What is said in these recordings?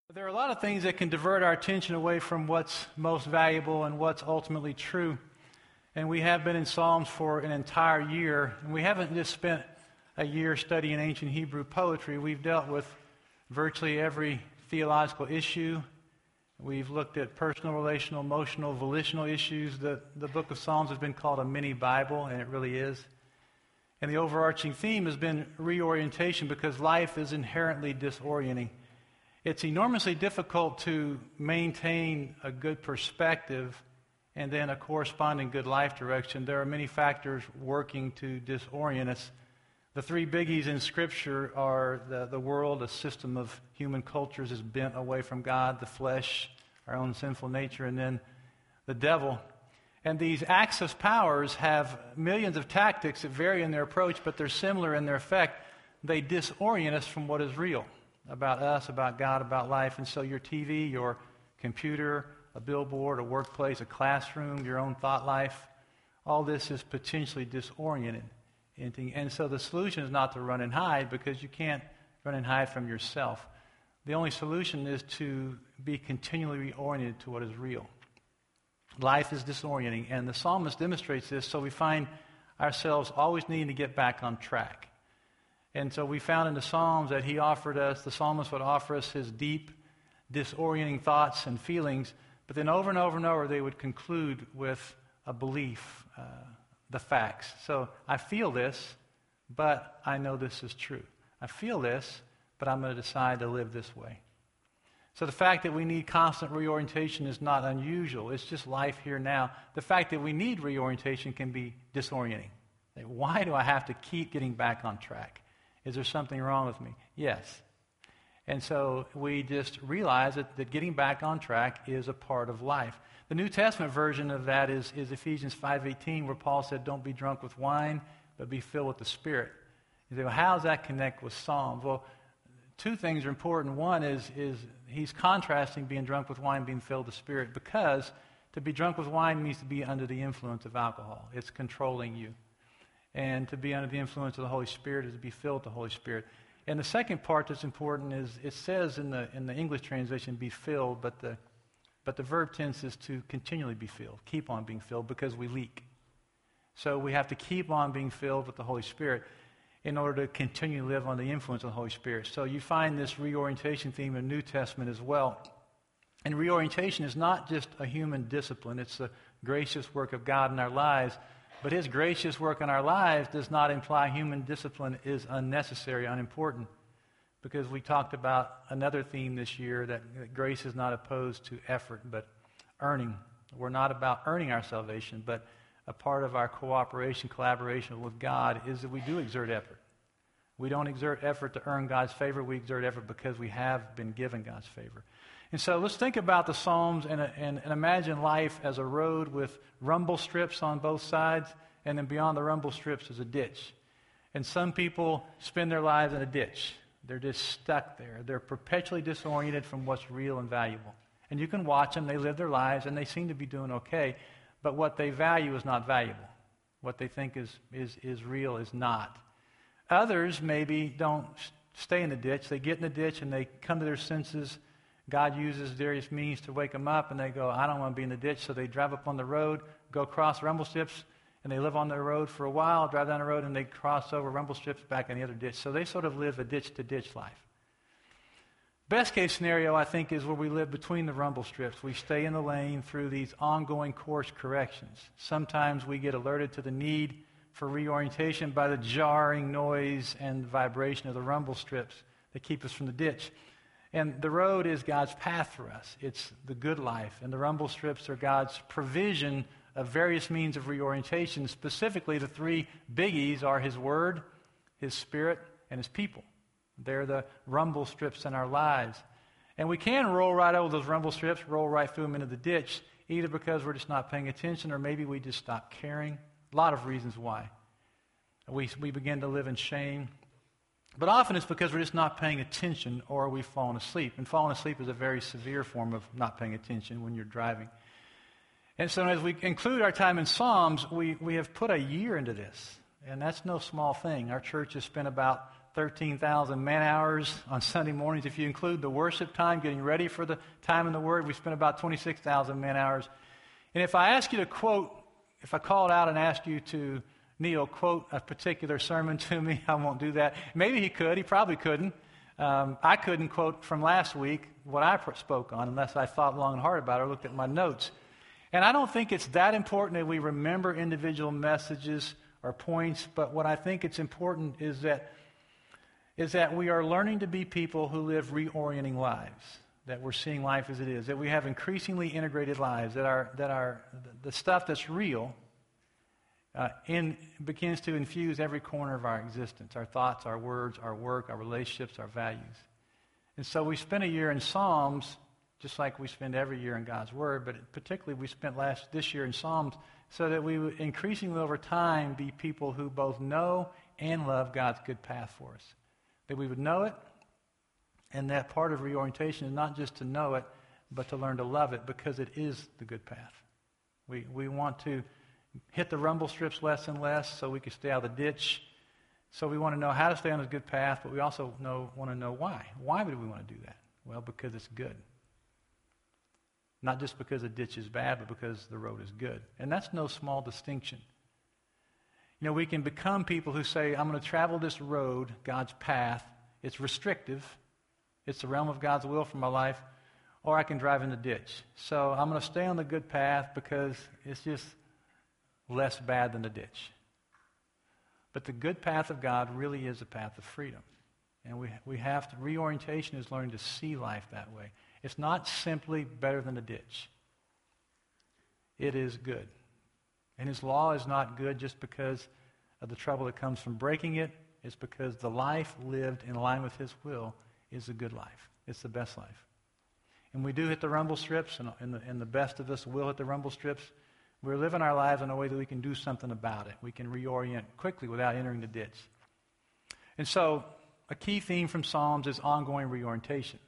There are a lot of things that can divert our attention away from what's most valuable and what's ultimately true. And we have been in Psalms for an entire year. And we haven't just spent a year studying ancient Hebrew poetry. We've dealt with virtually every theological issue. We've looked at personal, relational, emotional, volitional issues. The book of Psalms has been called a mini Bible, and it really is. And the overarching theme has been reorientation because life is inherently disorienting. It's enormously difficult to maintain a good perspective and then a corresponding good life direction. There are many factors working to disorient us. The three biggies in Scripture are the world, a system of human cultures is bent away from God, the flesh, our own sinful nature, and then the devil. And these Axis powers have millions of tactics that vary in their approach, but they're similar in their effect. They disorient us from what is real about us, about God, about life. And so your TV, your computer, a billboard, a workplace, a classroom, your own thought life, all this is potentially disoriented. And so the solution is not to run and hide, because you can't run and hide from yourself. The only solution is to be continually reoriented to what is real. Life is disorienting, and the psalmist demonstrates this, so we find ourselves always needing to get back on track. And so we found in the Psalms that the psalmist would offer us his deep, disorienting thoughts and feelings, but then over and over and over they would conclude with a belief, the facts. So I feel this, but I know this is true. I feel this, but I'm going to decide to live this way. So the fact that we need constant reorientation is not unusual. It's just life here now. The fact that we need reorientation can be disorienting. Why do I have to keep getting back on track? Is there something wrong with me? Yes. And so we just realize that getting back on track is a part of life. The New Testament version of that is Ephesians 5:18, where Paul said, don't be drunk with wine, but be filled with the Spirit. You say, well, how does that connect with Psalms? Well, two things are important. One is he's contrasting being drunk with wine and being filled with the Spirit, because to be drunk with wine means to be under the influence of alcohol. It's controlling you. And to be under the influence of the Holy Spirit is to be filled with the Holy Spirit. And the second part that's important is it says in the English translation, be filled, but the verb tense is to continually be filled, keep on being filled, because we leak. So we have to keep on being filled with the Holy Spirit in order to continue to live on the influence of the Holy Spirit. So you find this reorientation theme in the New Testament as well. And reorientation is not just a human discipline. It's the gracious work of God in our lives. But his gracious work in our lives does not imply human discipline is unnecessary, unimportant. Because we talked about another theme this year, that grace is not opposed to effort, but earning. We're not about earning our salvation, but a part of our cooperation, collaboration with God is that we do exert effort. We don't exert effort to earn God's favor. We exert effort because we have been given God's favor. And so let's think about the Psalms and imagine life as a road with rumble strips on both sides, and then beyond the rumble strips is a ditch. And some people spend their lives in a ditch. They're just stuck there. They're perpetually disoriented from what's real and valuable. And you can watch them. They live their lives, and they seem to be doing okay. But what they value is not valuable. What they think is real is not. Others maybe don't stay in the ditch. They get in the ditch, and they come to their senses. God uses various means to wake them up, and they go, I don't want to be in the ditch. So they drive up on the road, go across rumble strips, and they live on the road for a while, drive down the road, and they cross over rumble strips back in the other ditch. So they sort of live a ditch-to-ditch life. Best case scenario, I think, is where we live between the rumble strips. We stay in the lane through these ongoing course corrections. Sometimes we get alerted to the need for reorientation by the jarring noise and vibration of the rumble strips that keep us from the ditch. And the road is God's path for us. It's the good life. And the rumble strips are God's provision of various means of reorientation. Specifically, the three biggies are his word, his spirit, and his people. They're the rumble strips in our lives. And we can roll right over those rumble strips, roll right through them into the ditch, either because we're just not paying attention or maybe we just stop caring. A lot of reasons why. We begin to live in shame. But often it's because we're just not paying attention or we've fallen asleep. And falling asleep is a very severe form of not paying attention when you're driving. And so as we include our time in Psalms, we have put a year into this. And that's no small thing. Our church has spent about 13,000 man hours on Sunday mornings. If you include the worship time, getting ready for the time in the Word, we spent about 26,000 man hours. And if I ask you to quote, if I called out and asked you to, Neil, quote a particular sermon to me, I won't do that. Maybe he could. He probably couldn't. I couldn't quote from last week what I spoke on unless I thought long and hard about it or looked at my notes. And I don't think it's that important that we remember individual messages or points, but what I think it's important is that we are learning to be people who live reorienting lives, that we're seeing life as it is, that we have increasingly integrated lives, that the stuff that's real begins to infuse every corner of our existence, our thoughts, our words, our work, our relationships, our values. And so we spent a year in Psalms, just like we spend every year in God's Word, but particularly we spent this year in Psalms so that we would increasingly over time be people who both know and love God's good path for us. That we would know it, and that part of reorientation is not just to know it, but to learn to love it because it is the good path. We want to hit the rumble strips less and less so we can stay out of the ditch. So we want to know how to stay on a good path, but we also want to know why. Why would we want to do that? Well, because it's good. Not just because the ditch is bad, but because the road is good. And that's no small distinction. You know, we can become people who say, I'm going to travel this road, God's path. It's restrictive. It's the realm of God's will for my life. Or I can drive in the ditch. So I'm going to stay on the good path because it's just less bad than the ditch. But the good path of God really is a path of freedom. And we have to, reorientation is learning to see life that way. It's not simply better than a ditch. It is good. And His law is not good just because of the trouble that comes from breaking it. It's because the life lived in line with His will is a good life. It's the best life. And we do hit the rumble strips, and the best of us will hit the rumble strips. We're living our lives in a way that we can do something about it. We can reorient quickly without entering the ditch. And so a key theme from Psalms is ongoing reorientation.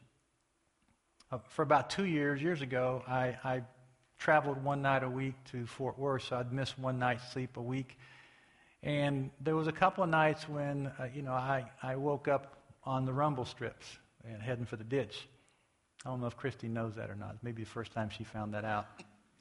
For about 2 years ago, I traveled one night a week to Fort Worth, so I'd miss one night's sleep a week. And there was a couple of nights when, I woke up on the rumble strips and heading for the ditch. I don't know if Christy knows that or not. Maybe the first time she found that out.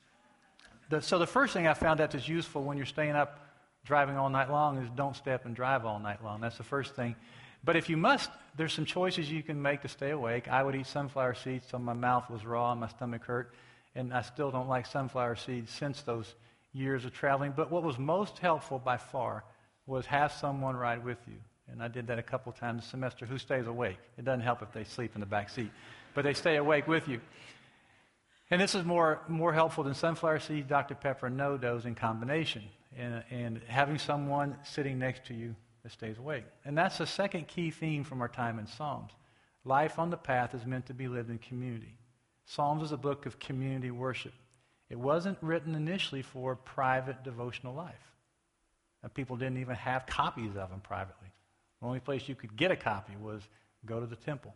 So the first thing I found out that's useful when you're staying up driving all night long is don't stay up and drive all night long. That's the first thing. But if you must, there's some choices you can make to stay awake. I would eat sunflower seeds so my mouth was raw and my stomach hurt. And I still don't like sunflower seeds since those years of traveling. But what was most helpful by far was have someone ride with you. And I did that a couple times this semester. Who stays awake? It doesn't help if they sleep in the back seat. But they stay awake with you. And this is more helpful than sunflower seeds, Dr. Pepper, and no-dos in combination. And having someone sitting next to you that stays awake. And that's the second key theme from our time in Psalms. Life on the path is meant to be lived in community. Psalms is a book of community worship. It wasn't written initially for private devotional life. And people didn't even have copies of them privately. The only place you could get a copy was go to the temple.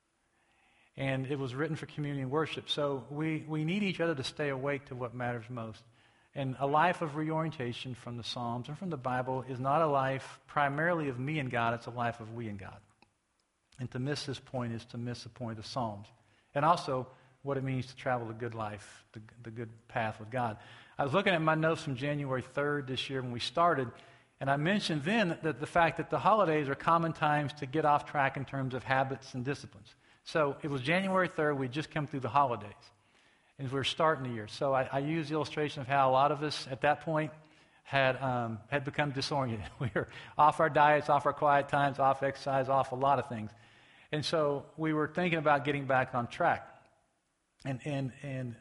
And it was written for community worship. So we need each other to stay awake to what matters most. And a life of reorientation from the Psalms and from the Bible is not a life primarily of me and God, it's a life of we and God. And to miss this point is to miss the point of the Psalms. And also what it means to travel the good life, the good path with God. I was looking at my notes from January 3rd this year when we started, and I mentioned then that the fact that the holidays are common times to get off track in terms of habits and disciplines. So it was January 3rd, we'd just come through the holidays. And we were starting the year. So I used the illustration of how a lot of us at that point had become disoriented. We were off our diets, off our quiet times, off exercise, off a lot of things. And so we were thinking about getting back on track. And in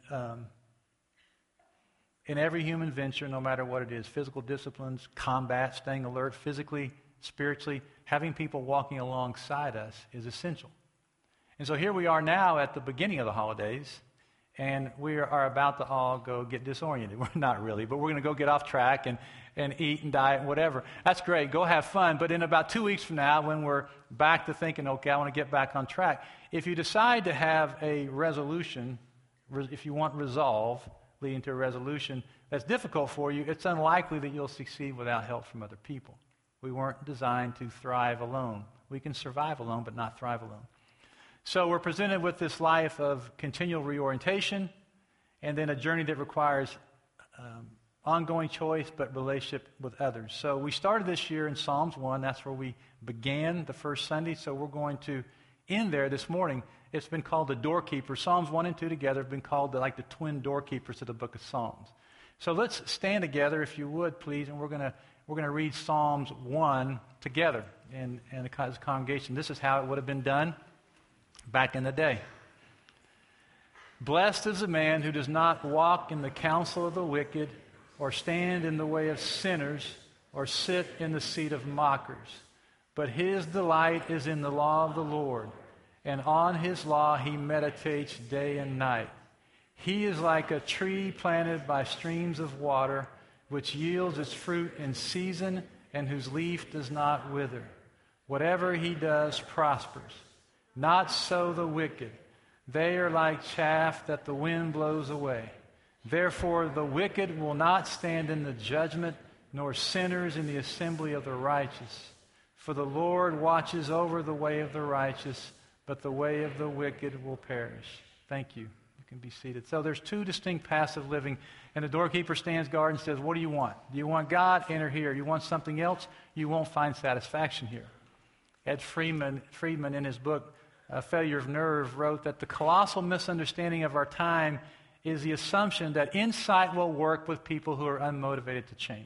every human venture, no matter what it is, physical disciplines, combat, staying alert physically, spiritually, having people walking alongside us is essential. And so here we are now at the beginning of the holidays, and we are about to all go get disoriented. We're not really, but we're going to go get off track and eat and diet and whatever. That's great. Go have fun. But in about 2 weeks from now, when we're back to thinking, okay, I want to get back on track, if you decide to have a resolution, if you want resolve leading to a resolution that's difficult for you, it's unlikely that you'll succeed without help from other people. We weren't designed to thrive alone. We can survive alone, but not thrive alone. So we're presented with this life of continual reorientation and then a journey that requires ongoing choice, but relationship with others. So we started this year in Psalms 1. That's where we began the first Sunday. So we're going to end there this morning. It's been called the doorkeeper. Psalms 1 and 2 together have been called the twin doorkeepers of the book of Psalms. So let's stand together, if you would, please, and we're going to read Psalms 1 together in the congregation. This is how it would have been done back in the day. Blessed is the man who does not walk in the counsel of the wicked, or stand in the way of sinners, or sit in the seat of mockers. But his delight is in the law of the Lord, and on his law he meditates day and night. He is like a tree planted by streams of water, which yields its fruit in season, and whose leaf does not wither. Whatever he does prospers. Not so the wicked. They are like chaff that the wind blows away. Therefore the wicked will not stand in the judgment, nor sinners in the assembly of the righteous. For the Lord watches over the way of the righteous, but the way of the wicked will perish. Thank you. You can be seated. So there's two distinct paths of living, and the doorkeeper stands guard and says, what do you want? Do you want God? Enter here. You want something else? You won't find satisfaction here. Ed Friedman in his book, Failure of Nerve, wrote that the colossal misunderstanding of our time is the assumption that insight will work with people who are unmotivated to change.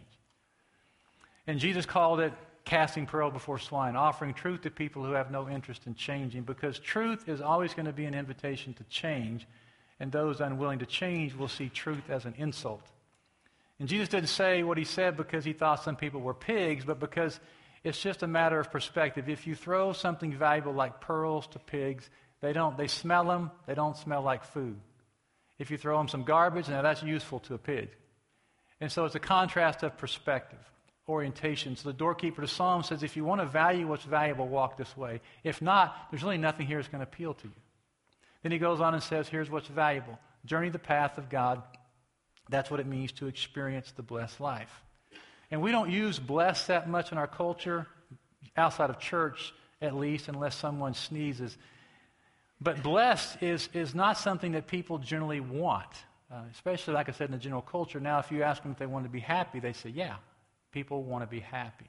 And Jesus called it casting pearl before swine, offering truth to people who have no interest in changing, because truth is always going to be an invitation to change, and those unwilling to change will see truth as an insult. And Jesus didn't say what he said because he thought some people were pigs, but because it's just a matter of perspective. If you throw something valuable like pearls to pigs, they smell them, they don't smell like food. If you throw them some garbage, now that's useful to a pig. And so it's a contrast of perspective, orientation. So the doorkeeper to Psalm says, if you want to value what's valuable, walk this way. If not, there's really nothing here that's going to appeal to you. Then he goes on and says, here's what's valuable. Journey the path of God. That's what it means to experience the blessed life. And we don't use blessed that much in our culture, outside of church at least, unless someone sneezes. But blessed is not something that people generally want, especially, like I said, in the general culture. Now, if you ask them if they want to be happy, they say, yeah, people want to be happy.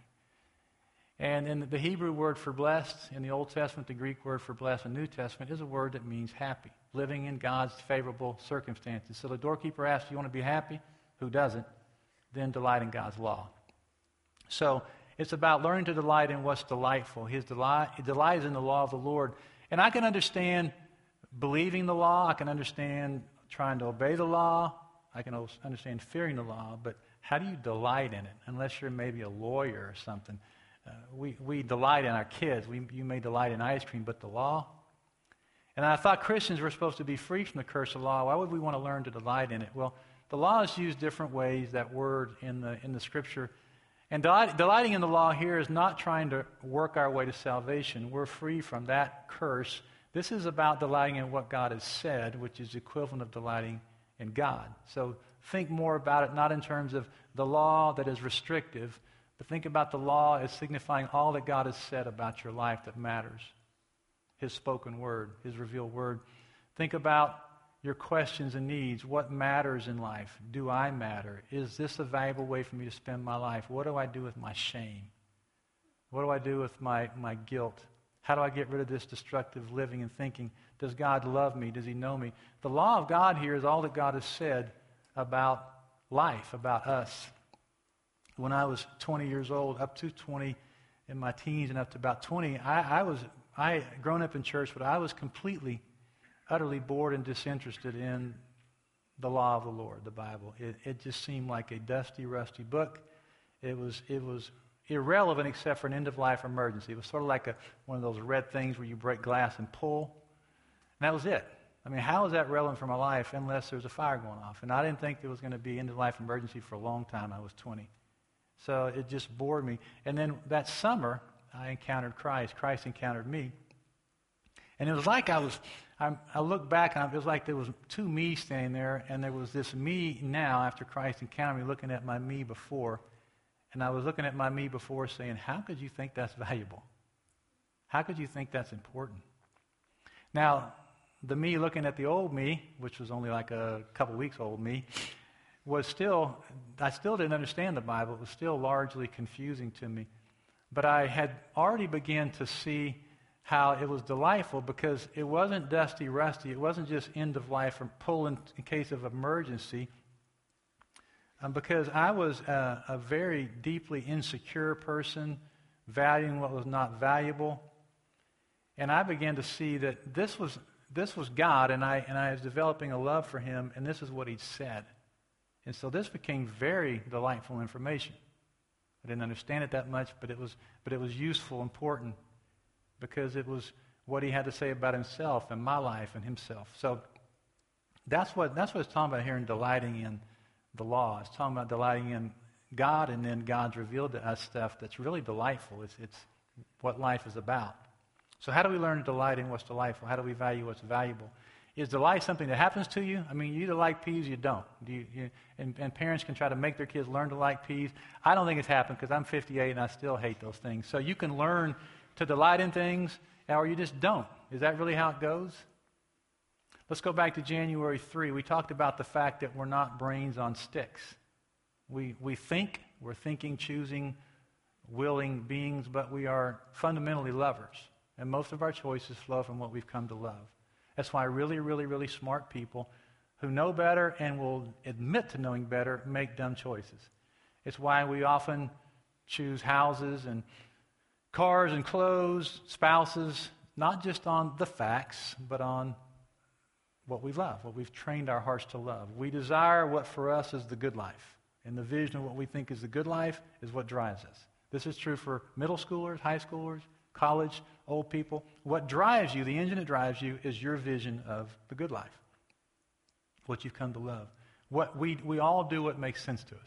And in the Hebrew word for blessed in the Old Testament, the Greek word for blessed in the New Testament is a word that means happy, living in God's favorable circumstances. So the doorkeeper asks, you want to be happy? Who doesn't? Then delight in God's law. So it's about learning to delight in what's delightful. His delight is in the law of the Lord. And I can understand believing the law. I can understand trying to obey the law. I can understand fearing the law. But how do you delight in it? Unless you're maybe a lawyer or something. We delight in our kids. You may delight in ice cream, but the law? And I thought Christians were supposed to be free from the curse of law. Why would we want to learn to delight in it? Well, the law is used different ways, that word in the Scripture. And delighting in the law here is not trying to work our way to salvation. We're free from that curse. This is about delighting in what God has said, which is equivalent of delighting in God. So think more about it, not in terms of the law that is restrictive, but think about the law as signifying all that God has said about your life that matters. His spoken word, His revealed word. Think about your questions and needs. What matters in life? Do I matter? Is this a valuable way for me to spend my life? What do I do with my shame? What do I do with my guilt? How do I get rid of this destructive living and thinking? Does God love me? Does He know me? The law of God here is all that God has said about life, about us. When I was 20 years old, up to 20 in my teens and up to about 20, I grown up in church, but I was completely, utterly bored and disinterested in the law of the Lord, the Bible. It just seemed like a dusty, rusty book. It was irrelevant except for an end-of-life emergency. It was sort of like one of those red things where you break glass and pull. And that was it. I mean, how is that relevant for my life unless there's a fire going off? And I didn't think there was going to be end-of-life emergency for a long time. I was 20. So it just bored me. And then that summer, I encountered Christ. Christ encountered me. And it was like I look back, and it was like there was two me standing there, and there was this me now after Christ encountered me looking at my me before. And I was looking at my me before saying, how could you think that's valuable? How could you think that's important? Now, the me looking at the old me, which was only like a couple weeks old me, I still didn't understand the Bible. It was still largely confusing to me. But I had already begun to see how it was delightful because it wasn't dusty, rusty. It wasn't just end of life or pull in case of emergency. Because I was a very deeply insecure person, valuing what was not valuable. And I began to see that this was God, and I was developing a love for him, and this is what he'd said. And so this became very delightful information. I didn't understand it that much, but it was useful, important, because it was what he had to say about himself and my life and himself. So that's what it's talking about here in delighting in the law. It's talking about delighting in God, and then God's revealed to us stuff that's really delightful. It's what life is about. So how do we learn to delight in what's delightful? How do we value what's valuable? Is delight something that happens to you? I mean, you either like peas or you don't. And parents can try to make their kids learn to like peas. I don't think it's happened because I'm 58 and I still hate those things. So you can learn to delight in things or you just don't. Is that really how it goes? Let's go back to January 3. We talked about the fact that we're not brains on sticks. We think, we're thinking, choosing, willing beings, but we are fundamentally lovers. And most of our choices flow from what we've come to love. That's why really, really, really smart people who know better and will admit to knowing better make dumb choices. It's why we often choose houses and cars and clothes, spouses, not just on the facts, but on what we love, what we've trained our hearts to love. We desire what for us is the good life. And the vision of what we think is the good life is what drives us. This is true for middle schoolers, high schoolers, college, old people. What drives you, the engine that drives you, is your vision of the good life, what you've come to love. What we all do what makes sense to us.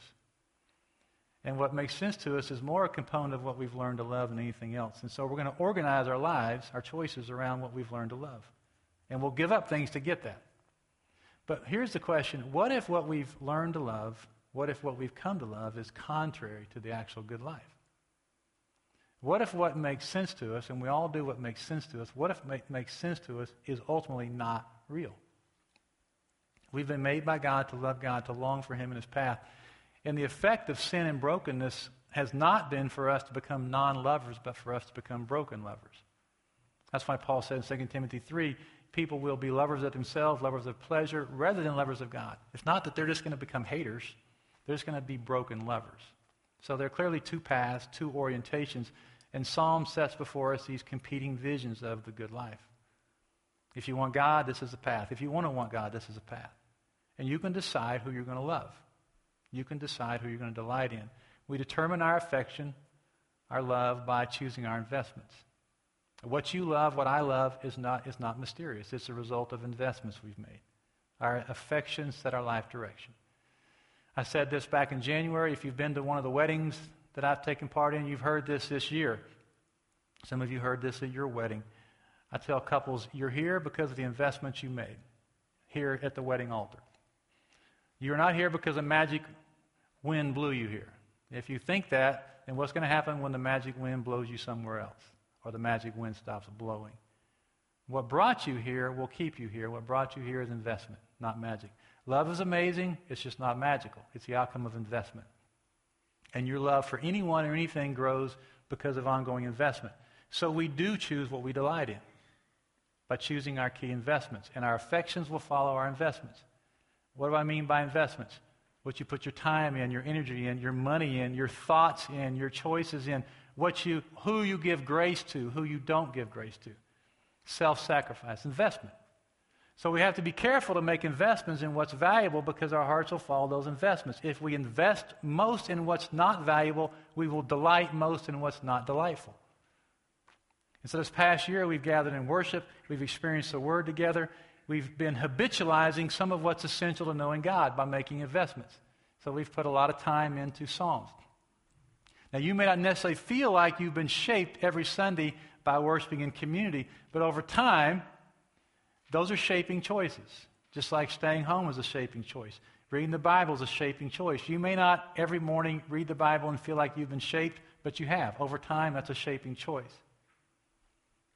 And what makes sense to us is more a component of what we've learned to love than anything else. And so we're going to organize our lives, our choices around what we've learned to love. And we'll give up things to get that. But here's the question. What if what we've learned to love, what if what we've come to love is contrary to the actual good life? What if what makes sense to us, and we all do what makes sense to us, what if what makes sense to us is ultimately not real? We've been made by God to love God, to long for him in his path. And the effect of sin and brokenness has not been for us to become non-lovers, but for us to become broken lovers. That's why Paul said in 2 Timothy 3, people will be lovers of themselves, lovers of pleasure, rather than lovers of God. It's not that they're just going to become haters. They're just going to be broken lovers. So there are clearly two paths, two orientations, and Psalm sets before us these competing visions of the good life. If you want God, this is the path. If you want God, this is the path. And you can decide who you're going to love. You can decide who you're going to delight in. We determine our affection, our love, by choosing our investments. What you love, what I love, is not mysterious. It's a result of investments we've made. Our affections set our life direction. I said this back in January. If you've been to one of the weddings that I've taken part in, you've heard this year. Some of you heard this at your wedding. I tell couples, you're here because of the investments you made here at the wedding altar. You're not here because a magic wind blew you here. If you think that, then what's going to happen when the magic wind blows you somewhere else or the magic wind stops blowing? What brought you here will keep you here. What brought you here is investment, not magic. Love is amazing. It's just not magical. It's the outcome of investment. And your love for anyone or anything grows because of ongoing investment. So we do choose what we delight in by choosing our key investments. And our affections will follow our investments. What do I mean by investments? What you put your time in, your energy in, your money in, your thoughts in, your choices in, who you give grace to, who you don't give grace to. Self-sacrifice, investment. So we have to be careful to make investments in what's valuable because our hearts will follow those investments. If we invest most in what's not valuable, we will delight most in what's not delightful. And so this past year, we've gathered in worship. We've experienced the Word together. We've been habitualizing some of what's essential to knowing God by making investments. So we've put a lot of time into Psalms. Now, you may not necessarily feel like you've been shaped every Sunday by worshiping in community, but over time, those are shaping choices, just like staying home is a shaping choice. Reading the Bible is a shaping choice. You may not every morning read the Bible and feel like you've been shaped, but you have. Over time, that's a shaping choice.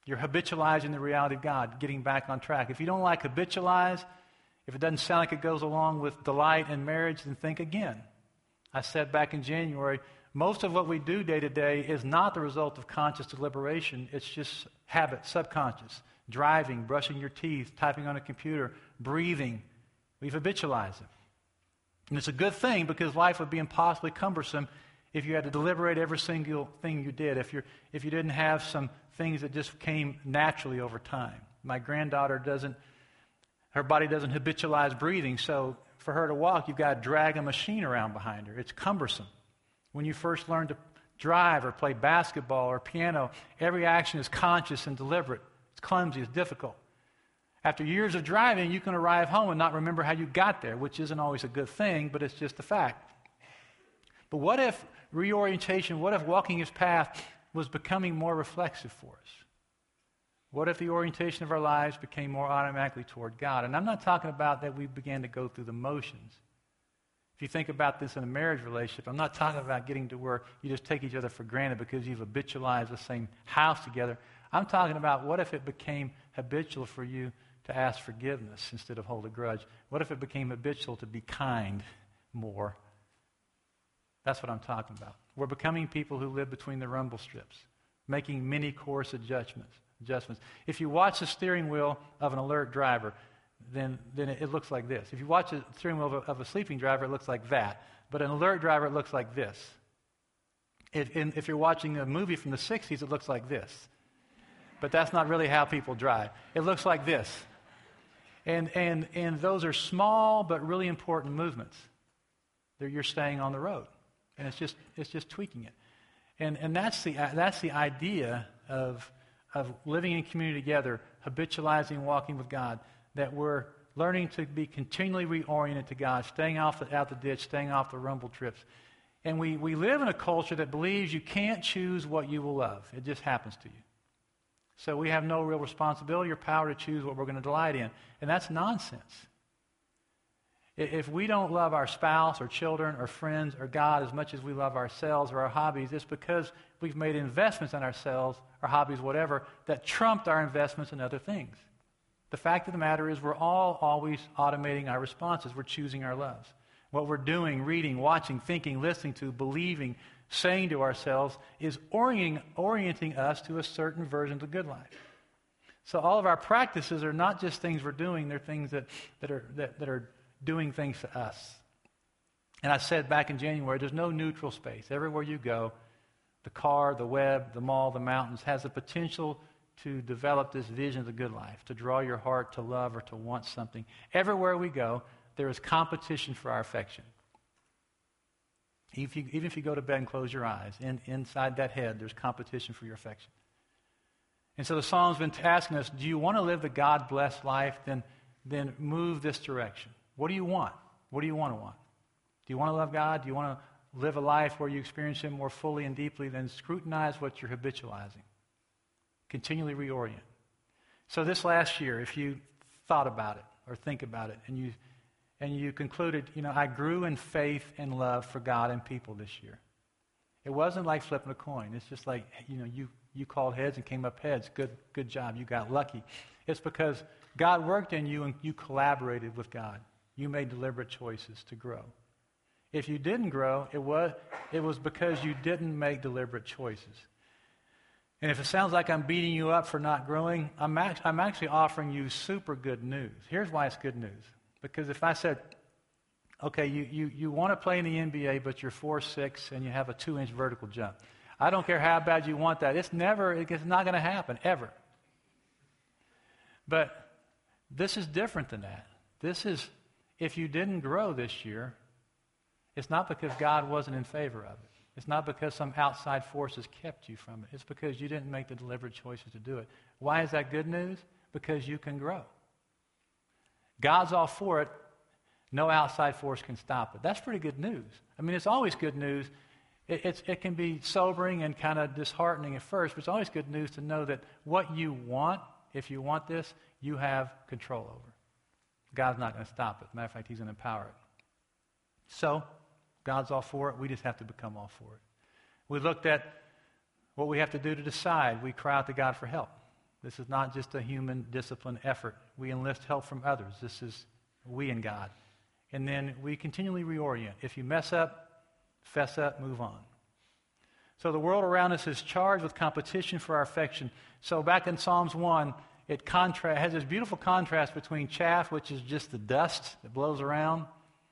You're habitualizing the reality of God, getting back on track. If you don't like habitualize, if it doesn't sound like it goes along with delight in marriage, then think again. I said back in January, most of what we do day to day is not the result of conscious deliberation. It's just habit, subconscious. Driving, brushing your teeth, typing on a computer, breathing. We've habitualized it. And it's a good thing because life would be impossibly cumbersome if you had to deliberate every single thing you did, if you didn't have some things that just came naturally over time. My granddaughter her body doesn't habitualize breathing, so for her to walk, you've got to drag a machine around behind her. It's cumbersome. When you first learn to drive or play basketball or piano, every action is conscious and deliberate. It's clumsy, it's difficult. After years of driving, you can arrive home and not remember how you got there, which isn't always a good thing, but it's just a fact. But what if reorientation, what if walking his path was becoming more reflexive for us? What if the orientation of our lives became more automatically toward God? And I'm not talking about that we began to go through the motions. If you think about this in a marriage relationship, I'm not talking about getting to where you just take each other for granted because you've habitualized the same house together. I'm talking about what if it became habitual for you to ask forgiveness instead of hold a grudge? What if it became habitual to be kind more? That's what I'm talking about. We're becoming people who live between the rumble strips, making mini-course adjustments. If you watch the steering wheel of an alert driver, then it looks like this. If you watch the steering wheel of a sleeping driver, it looks like that. But an alert driver, it looks like this. If you're watching a movie from the 60s, it looks like this. But that's not really how people drive. It looks like this. And those are small but really important movements. You're staying on the road. And it's just tweaking it. And that's the idea of living in community together, habitualizing, walking with God, that we're learning to be continually reoriented to God, staying out the ditch, staying off the rumble trips. And we live in a culture that believes you can't choose what you will love. It just happens to you. So we have no real responsibility or power to choose what we're going to delight in. And that's nonsense. If we don't love our spouse or children or friends or God as much as we love ourselves or our hobbies, it's because we've made investments in ourselves, our hobbies, whatever, that trumped our investments in other things. The fact of the matter is we're all always automating our responses. We're choosing our loves. What we're doing, reading, watching, thinking, listening to, believing, saying to ourselves is orienting us to a certain version of the good life. So all of our practices are not just things we're doing, they're things that are doing things to us. And I said back in January, there's no neutral space. Everywhere you go, the car, the web, the mall, the mountains, has the potential to develop this vision of the good life, to draw your heart to love or to want something. Everywhere we go, there is competition for our affection. Even if you go to bed and close your eyes, inside that head, there's competition for your affection. And so the Psalm's been asking us, do you want to live the God-blessed life? Then move this direction. What do you want? What do you want to want? Do you want to love God? Do you want to live a life where you experience Him more fully and deeply? Then scrutinize what you're habitualizing. Continually reorient. So this last year, if you thought about it or think about it, and you concluded, I grew in faith and love for God and people this year. It wasn't like flipping a coin. It's just like, you called heads and came up heads. Good job. You got lucky. It's because God worked in you and you collaborated with God. You made deliberate choices to grow. If you didn't grow, it was because you didn't make deliberate choices. And if it sounds like I'm beating you up for not growing, I'm actually offering you super good news. Here's why it's good news. Because if I said, okay, you want to play in the NBA, but you're 4'6", and you have a 2-inch vertical jump. I don't care how bad you want that. It's not going to happen, ever. But this is different than that. This is, if you didn't grow this year, it's not because God wasn't in favor of it. It's not because some outside forces kept you from it. It's because you didn't make the deliberate choices to do it. Why is that good news? Because you can grow. God's all for it. No outside force can stop it. That's pretty good news. I mean, it's always good news. It can be sobering and kind of disheartening at first, but it's always good news to know that what you want, if you want this, you have control over. God's not going to stop it. Matter of fact, He's going to empower it. So, God's all for it. We just have to become all for it. We looked at what we have to do to decide. We cry out to God for help. This is not just a human discipline effort. We enlist help from others. This is we and God. And then we continually reorient. If you mess up, fess up, move on. So the world around us is charged with competition for our affection. So back in Psalms 1, it has this beautiful contrast between chaff, which is just the dust that blows around.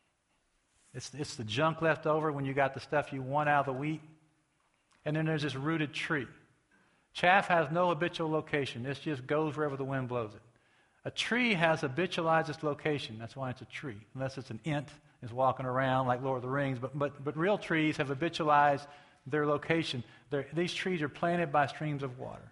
It's the junk left over when you got the stuff you want out of the wheat. And then there's this rooted tree. Chaff has no habitual location. It just goes wherever the wind blows it. A tree has habitualized its location. That's why it's a tree. Unless it's an ent is walking around like Lord of the Rings. But real trees have habitualized their location. These trees are planted by streams of water.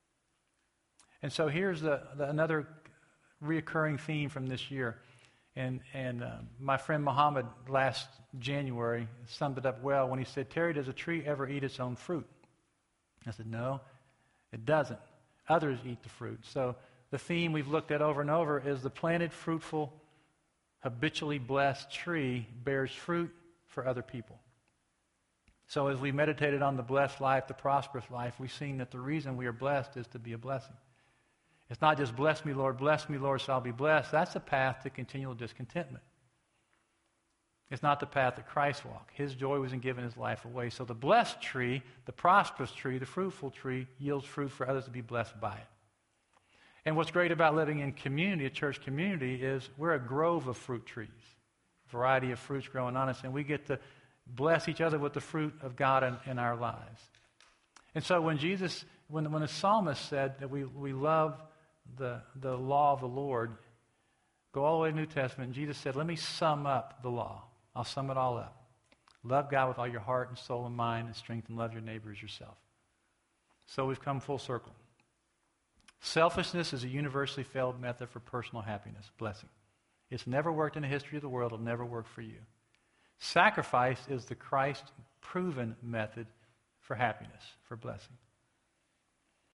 And so here's another reoccurring theme from this year. And my friend Muhammad last January summed it up well when he said, Terry, does a tree ever eat its own fruit? I said, no, it doesn't. Others eat the fruit. So the theme we've looked at over and over is the planted, fruitful, habitually blessed tree bears fruit for other people. So as we meditated on the blessed life, the prosperous life, we've seen that the reason we are blessed is to be a blessing. It's not just bless me, Lord, so I'll be blessed. That's the path to continual discontentment. It's not the path that Christ walked. His joy was in giving his life away. So the blessed tree, the prosperous tree, the fruitful tree, yields fruit for others to be blessed by it. And what's great about living in community, a church community, is we're a grove of fruit trees, a variety of fruits growing on us, and we get to bless each other with the fruit of God in our lives. And so when the psalmist said that we love the law of the Lord, go all the way to the New Testament, and Jesus said, let me sum up the law. I'll sum it all up. Love God with all your heart and soul and mind and strength, and love your neighbor as yourself. So we've come full circle. Selfishness is a universally failed method for personal happiness, blessing. It's never worked in the history of the world. It'll never work for you. Sacrifice is the Christ-proven method for happiness, for blessing.